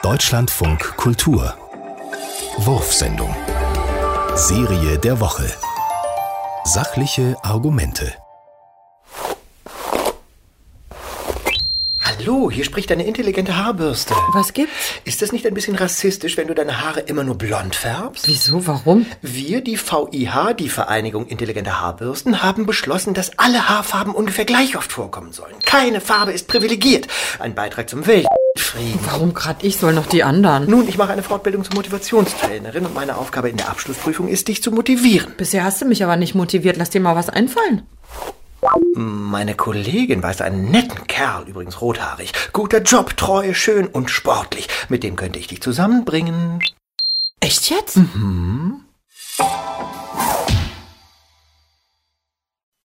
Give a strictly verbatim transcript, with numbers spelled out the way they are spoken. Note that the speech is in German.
Deutschlandfunk Kultur. Wurfsendung. Serie der Woche. Sachliche Argumente. Hallo, hier spricht eine intelligente Haarbürste. Was gibt's? Ist das nicht ein bisschen rassistisch, wenn du deine Haare immer nur blond färbst? Wieso, warum? Wir, die V I H, die Vereinigung intelligenter Haarbürsten, haben beschlossen, dass alle Haarfarben ungefähr gleich oft vorkommen sollen. Keine Farbe ist privilegiert. Ein Beitrag zum Weltfrieden. Warum gerade ich, soll noch die anderen? Nun, ich mache eine Fortbildung zur Motivationstrainerin und meine Aufgabe in der Abschlussprüfung ist, dich zu motivieren. Bisher hast du mich aber nicht motiviert. Lass dir mal was einfallen. Meine Kollegin weiß einen netten Kerl, übrigens rothaarig. Guter Job, treu, schön und sportlich. Mit dem könnte ich dich zusammenbringen. Echt jetzt? Mhm.